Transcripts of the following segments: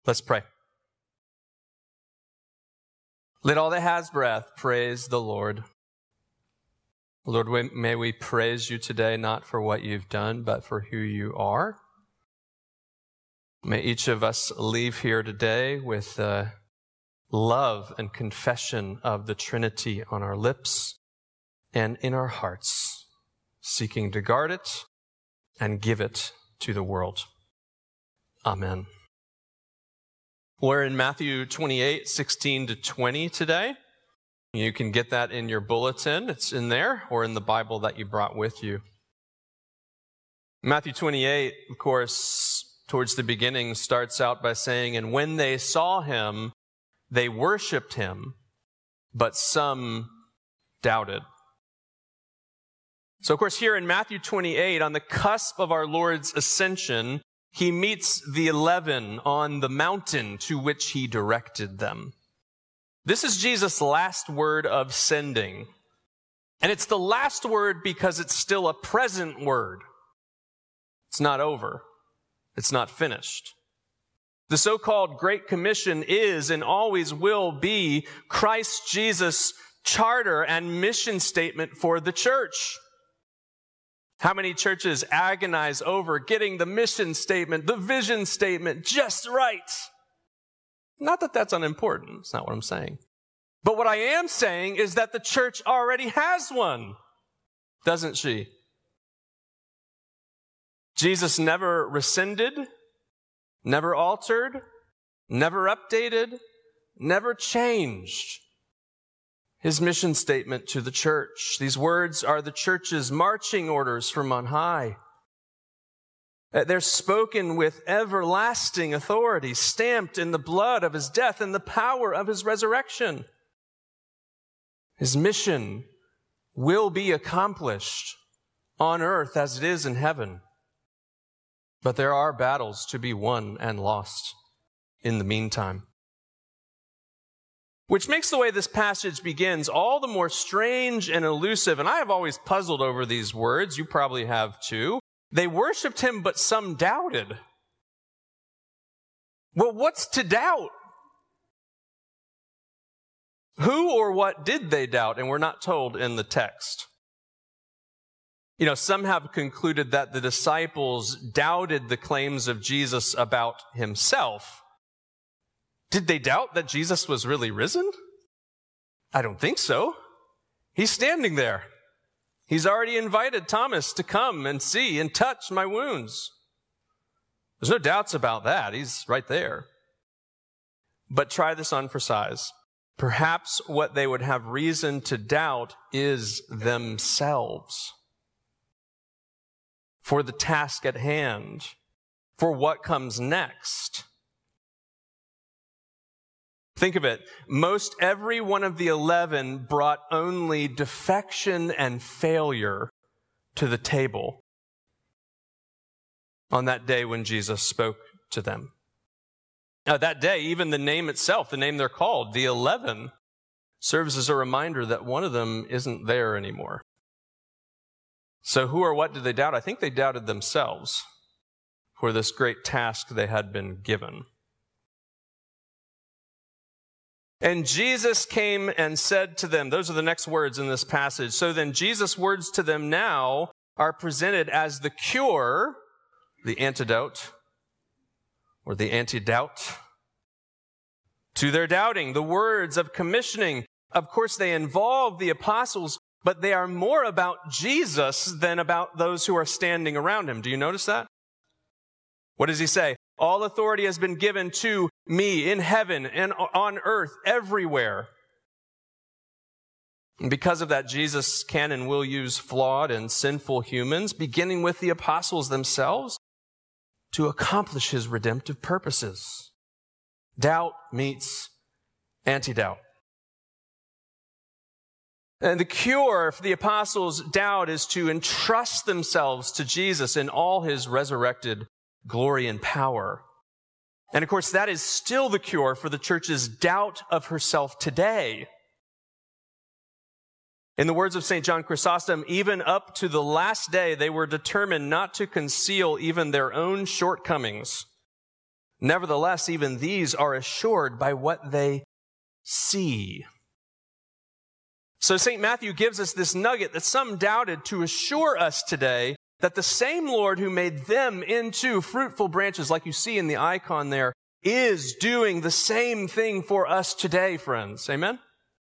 Let's pray. Let all that has breath praise the Lord. Lord, may we praise you today, not for what you've done, but for who you are. May each of us leave here today with love and confession of the Trinity on our lips and in our hearts, seeking to guard it and give it to the world. Amen. We're in Matthew 28, 16 to 20 today. You can get that in your bulletin. It's in there, or in the Bible that you brought with you. Matthew 28, of course, towards the beginning, starts out by saying, "And when they saw him, they worshiped him, but some doubted." So, of course, here in Matthew 28, on the cusp of our Lord's ascension, he meets the 11 on the mountain to which he directed them. This is Jesus' last word of sending. And it's the last word because it's still a present word. It's not over. It's not finished. The so-called Great Commission is and always will be Christ Jesus' charter and mission statement for the church. How many churches agonize over getting the mission statement, the vision statement just right? Not that that's unimportant. It's not what I'm saying. But what I am saying is that the church already has one, doesn't she? Jesus never rescinded, never altered, never updated, never changed his mission statement to the church. These words are the church's marching orders from on high. They're spoken with everlasting authority, stamped in the blood of his death and the power of his resurrection. His mission will be accomplished on earth as it is in heaven. But there are battles to be won and lost in the meantime. Which makes the way this passage begins all the more strange and elusive. And I have always puzzled over these words. You probably have too. They worshiped him, but some doubted. Well, what's to doubt? Who or what did they doubt? And we're not told in the text. You know, some have concluded that the disciples doubted the claims of Jesus about himself. Did they doubt that Jesus was really risen? I don't think so. He's standing there. He's already invited Thomas to come and see and touch my wounds. There's no doubts about that. He's right there. But try this on for size. Perhaps what they would have reason to doubt is themselves. For the task at hand, for what comes next. Think of it. Most every one of the 11 brought only defection and failure to the table on that day when Jesus spoke to them. Now, that day, even the name itself, the name they're called, the 11, serves as a reminder that one of them isn't there anymore. So who or what did they doubt? I think they doubted themselves for this great task they had been given. And Jesus came and said to them, those are the next words in this passage. So then Jesus' words to them now are presented as the cure, the antidote, or the anti-doubt to their doubting. The words of commissioning, of course, they involve the apostles, but they are more about Jesus than about those who are standing around him. Do you notice that? What does he say? All authority has been given to me in heaven and on earth, everywhere. And because of that, Jesus can and will use flawed and sinful humans, beginning with the apostles themselves, to accomplish his redemptive purposes. Doubt meets anti-doubt. And the cure for the apostles' doubt is to entrust themselves to Jesus in all his resurrected glory and power. And of course, that is still the cure for the church's doubt of herself today. In the words of St. John Chrysostom, even up to the last day, they were determined not to conceal even their own shortcomings, Nevertheless, even these are assured by what they see. So St. Matthew gives us this nugget that some doubted to assure us today that the same Lord who made them into fruitful branches, like you see in the icon there, is doing the same thing for us today, friends. Amen?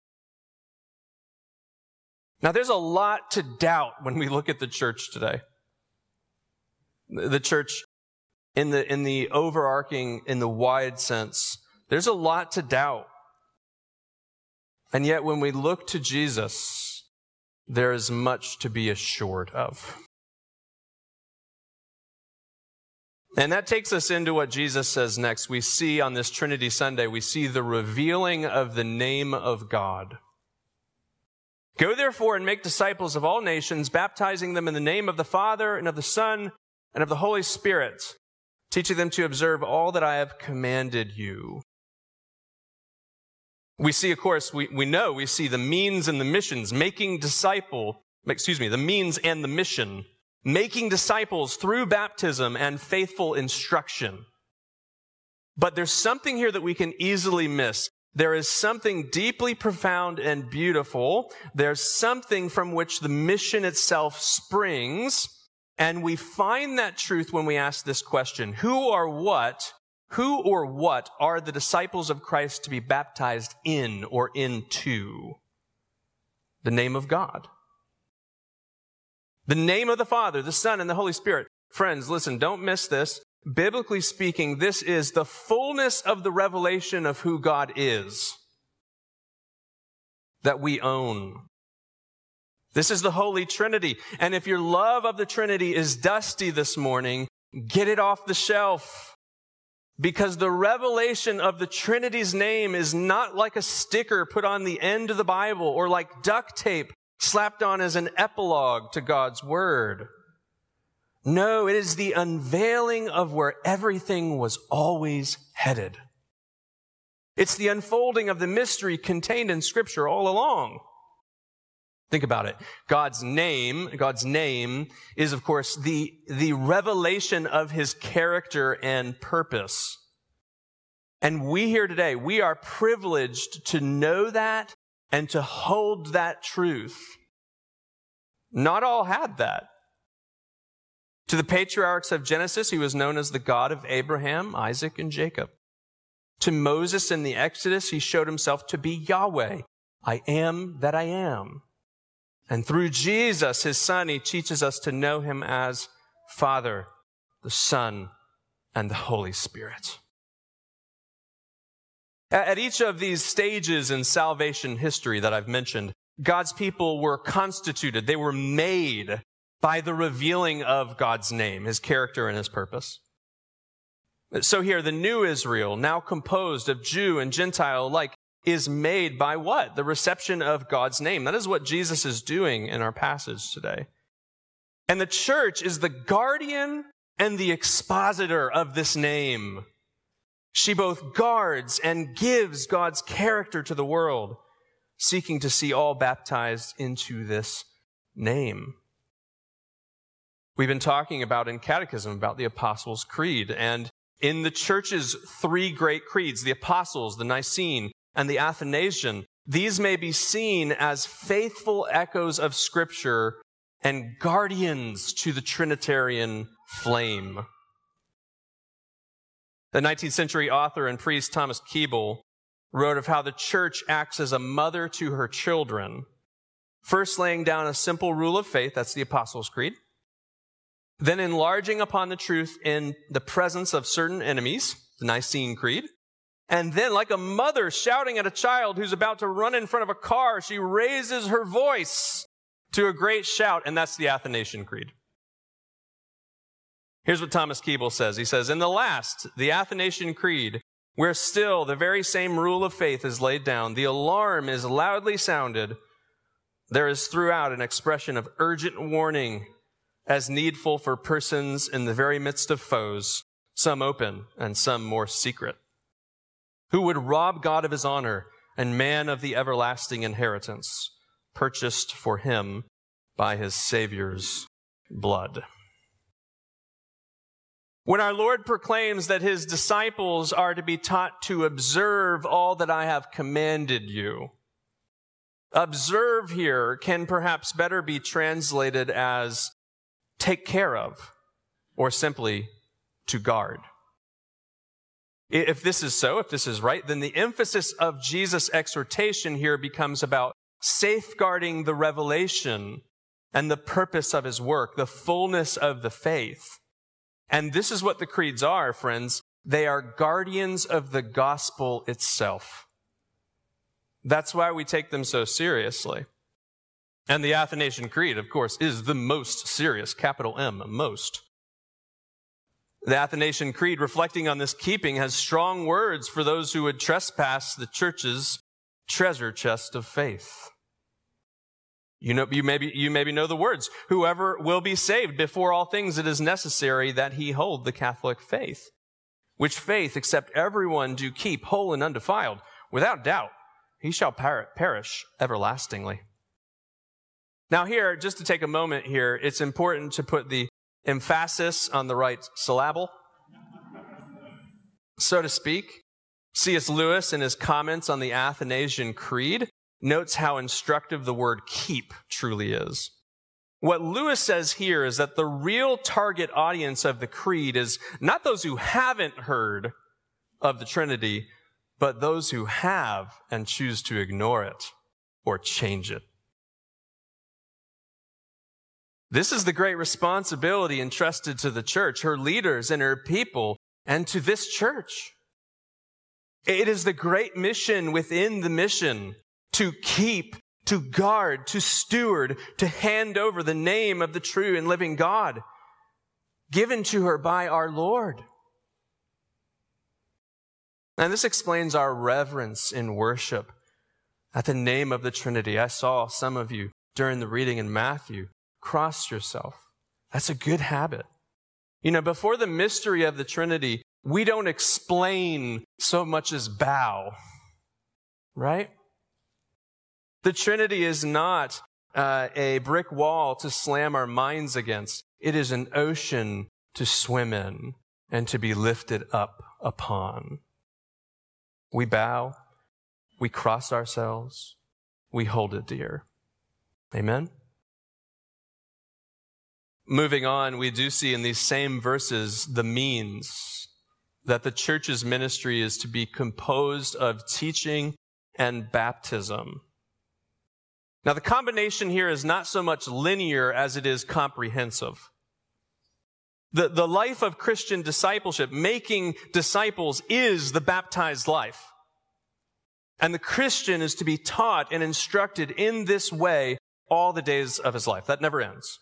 Now, there's a lot to doubt when we look at the church today. The church in the overarching, in the wide sense, there's a lot to doubt. And yet, when we look to Jesus, there is much to be assured of. And that takes us into what Jesus says next. We see on this Trinity Sunday, we see the revealing of the name of God. Go therefore and make disciples of all nations, baptizing them in the name of the Father and of the Son and of the Holy Spirit, teaching them to observe all that I have commanded you. We see, of course, we see the means and the missions, the means and the mission, making disciples through baptism and faithful instruction. But there's something here that we can easily miss. There is something deeply profound and beautiful. There's something from which the mission itself springs. And we find that truth when we ask this question: who or what are the disciples of Christ to be baptized in or into? The name of God. The name of the Father, the Son, and the Holy Spirit. Friends, listen, don't miss this. Biblically speaking, this is the fullness of the revelation of who God is that we own. This is the Holy Trinity. And if your love of the Trinity is dusty this morning, get it off the shelf. Because the revelation of the Trinity's name is not like a sticker put on the end of the Bible or like duct tape slapped on as an epilogue to God's Word. No, it is the unveiling of where everything was always headed. It's the unfolding of the mystery contained in Scripture all along. Think about it. God's name is, of course, the revelation of His character and purpose. And we here today, we are privileged to know that and to hold that truth. Not all had that. To the patriarchs of Genesis, He was known as the God of Abraham, Isaac, and Jacob. To Moses in the Exodus, He showed Himself to be Yahweh, I am that I am. And through Jesus, His Son, He teaches us to know Him as Father, the Son, and the Holy Spirit. At each of these stages in salvation history that I've mentioned, God's people were constituted, they were made by the revealing of God's name, His character, and His purpose. So here, the new Israel, now composed of Jew and Gentile alike, is made by what? The reception of God's name. That is what Jesus is doing in our passage today. And the church is the guardian and the expositor of this name. She both guards and gives God's character to the world, seeking to see all baptized into this name. We've been talking about in Catechism about the Apostles' Creed, and in the church's three great creeds, the Apostles, the Nicene, and the Athanasian, these may be seen as faithful echoes of Scripture and guardians to the Trinitarian flame. The 19th century author and priest Thomas Keble wrote of how the church acts as a mother to her children, first laying down a simple rule of faith, that's the Apostles' Creed, then enlarging upon the truth in the presence of certain enemies, the Nicene Creed, and then like a mother shouting at a child who's about to run in front of a car, she raises her voice to a great shout, and that's the Athanasian Creed. Here's what Thomas Keble says. He says, in the last, the Athanasian Creed, where still the very same rule of faith is laid down, the alarm is loudly sounded, there is throughout an expression of urgent warning as needful for persons in the very midst of foes, some open and some more secret, who would rob God of His honor and man of the everlasting inheritance purchased for him by his Savior's blood. When our Lord proclaims that his disciples are to be taught to observe all that I have commanded you, observe here can perhaps better be translated as take care of, or simply to guard. If this is so, if this is right, then the emphasis of Jesus' exhortation here becomes about safeguarding the revelation and the purpose of his work, the fullness of the faith. And this is what the creeds are, friends. They are guardians of the gospel itself. That's why we take them so seriously. And the Athanasian Creed, of course, is the most serious, capital M, most. The Athanasian Creed, reflecting on this keeping, has strong words for those who would trespass the church's treasure chest of faith. You maybe know the words. Whoever will be saved, before all things it is necessary that he hold the Catholic faith, which faith, except everyone do keep whole and undefiled, without doubt, he shall perish everlastingly. Now here, just to take a moment here, it's important to put the emphasis on the right syllable, so to speak. C.S. Lewis, in his comments on the Athanasian Creed, notes how instructive the word keep truly is. What Lewis says here is that the real target audience of the creed is not those who haven't heard of the Trinity, but those who have and choose to ignore it or change it. This is the great responsibility entrusted to the church, her leaders and her people, and to this church. It is the great mission within the mission to keep, to guard, to steward, to hand over the name of the true and living God, given to her by our Lord. And this explains our reverence in worship at the name of the Trinity. I saw some of you during the reading in Matthew cross yourself. That's a good habit. You know, before the mystery of the Trinity, we don't explain so much as bow, right? The Trinity is not a brick wall to slam our minds against. It is an ocean to swim in and to be lifted up upon. We bow, we cross ourselves, we hold it dear. Amen? Moving on, we do see in these same verses the means that the church's ministry is to be composed of teaching and baptism. Now, the combination here is not so much linear as it is comprehensive. The life of Christian discipleship, making disciples, is the baptized life. And the Christian is to be taught and instructed in this way all the days of his life. That never ends.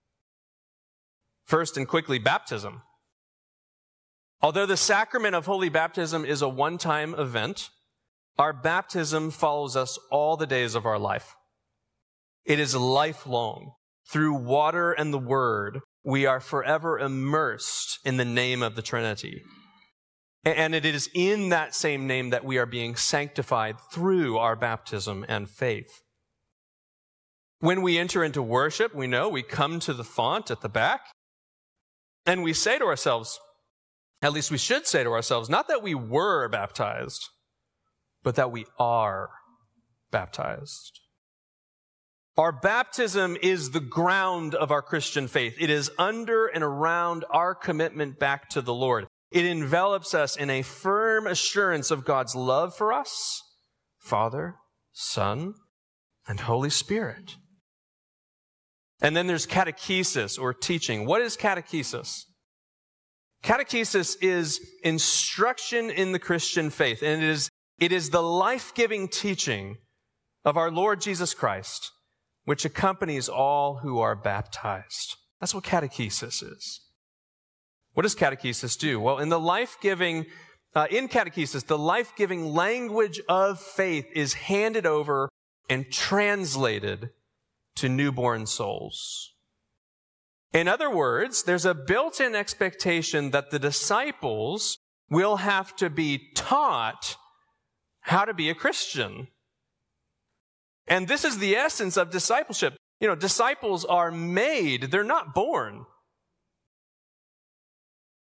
First and quickly, baptism. Although the sacrament of holy baptism is a one-time event, our baptism follows us all the days of our life. It is lifelong. Through water and the word, we are forever immersed in the name of the Trinity. And it is in that same name that we are being sanctified through our baptism and faith. When we enter into worship, we know we come to the font at the back, and we say to ourselves, at least we should say to ourselves, not that we were baptized, but that we are baptized. Our baptism is the ground of our Christian faith. It is under and around our commitment back to the Lord. It envelops us in a firm assurance of God's love for us, Father, Son, and Holy Spirit. And then there's catechesis, or teaching. What is catechesis? Catechesis is instruction in the Christian faith, and it is the life-giving teaching of our Lord Jesus Christ, which accompanies all who are baptized. That's what catechesis is. What does catechesis do? Well, in catechesis, the life-giving language of faith is handed over and translated to newborn souls. In other words, there's a built-in expectation that the disciples will have to be taught how to be a Christian. And this is the essence of discipleship. You know, disciples are made, they're not born.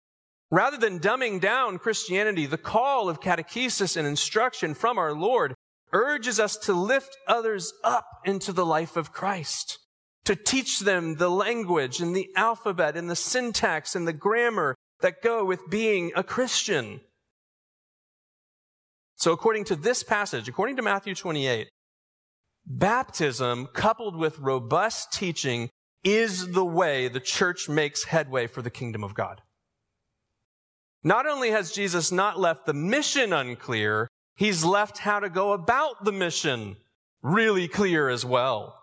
Rather than dumbing down Christianity, the call of catechesis and instruction from our Lord urges us to lift others up into the life of Christ, to teach them the language and the alphabet and the syntax and the grammar that go with being a Christian. So according to this passage, according to Matthew 28, baptism coupled with robust teaching is the way the church makes headway for the kingdom of God. Not only has Jesus not left the mission unclear, he's left how to go about the mission really clear as well.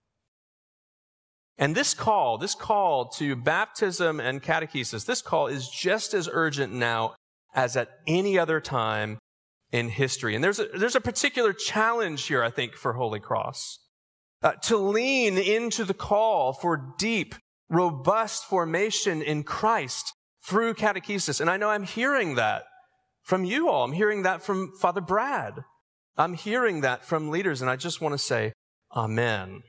And this call to baptism and catechesis, this call is just as urgent now as at any other time in history. And there's a particular challenge here, I think, for Holy Cross. To lean into the call for deep, robust formation in Christ through catechesis. And I know I'm hearing that from you all. I'm hearing that from Father Brad. I'm hearing that from leaders, and I just want to say, amen.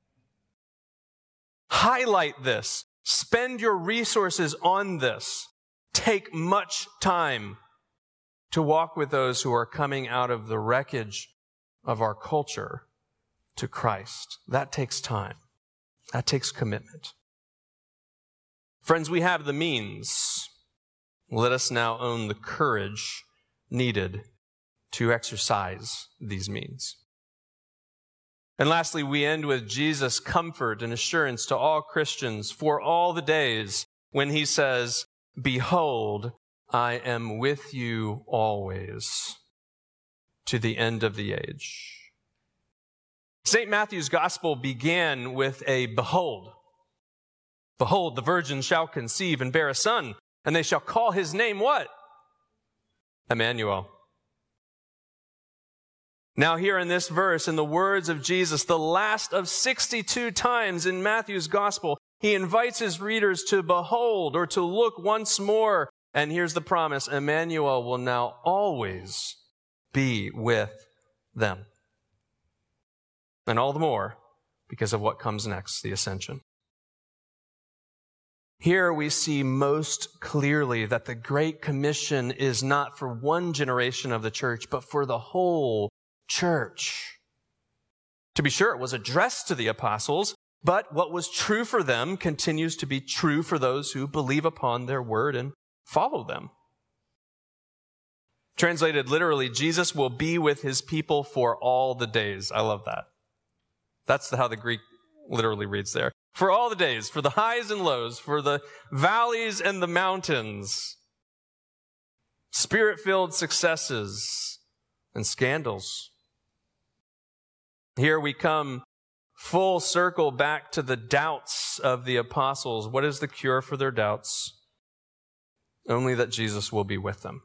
Highlight this. Spend your resources on this. Take much time to walk with those who are coming out of the wreckage of our culture to Christ. That takes time. That takes commitment. Friends, we have the means. Let us now own the courage needed to exercise these means. And lastly, we end with Jesus' comfort and assurance to all Christians for all the days when he says, "Behold, I am with you always to the end of the age." St. Matthew's gospel began with a behold. Behold, the virgin shall conceive and bear a son, and they shall call his name what? Emmanuel. Now here in this verse, in the words of Jesus, the last of 62 times in Matthew's gospel, he invites his readers to behold or to look once more. And here's the promise: Emmanuel will now always be with them. And all the more because of what comes next, the ascension. Here we see most clearly that the Great Commission is not for one generation of the church, but for the whole church. To be sure, it was addressed to the apostles, but what was true for them continues to be true for those who believe upon their word and follow them. Translated literally, Jesus will be with his people for all the days. I love that. That's how the Greek literally reads there. For all the days, for the highs and lows, for the valleys and the mountains, spirit-filled successes and scandals. Here we come full circle back to the doubts of the apostles. What is the cure for their doubts? Only that Jesus will be with them.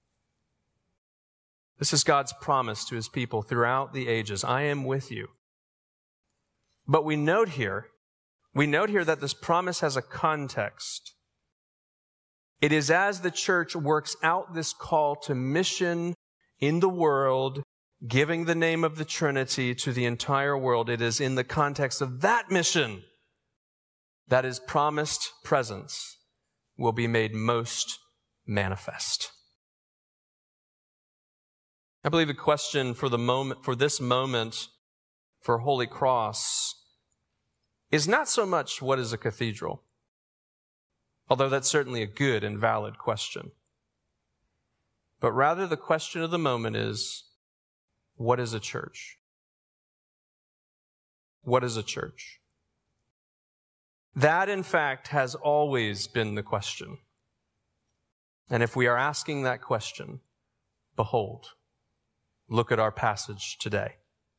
This is God's promise to his people throughout the ages. I am with you. But we note here that this promise has a context. It is as the church works out this call to mission in the world, giving the name of the Trinity to the entire world. It is in the context of that mission that his promised presence will be made most manifest. I believe the question for this moment for Holy Cross is not so much what is a cathedral, although that's certainly a good and valid question. But rather the question of the moment is, what is a church? What is a church? That, in fact, has always been the question. And if we are asking that question, behold, look at our passage today.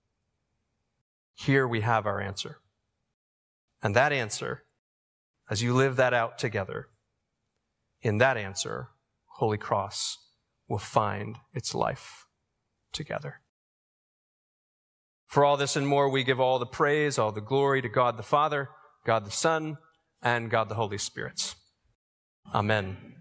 Here we have our answer. And that answer, as you live that out together, in that answer, Holy Cross will find its life together. For all this and more, we give all the praise, all the glory to God the Father, God the Son, and God the Holy Spirit. Amen.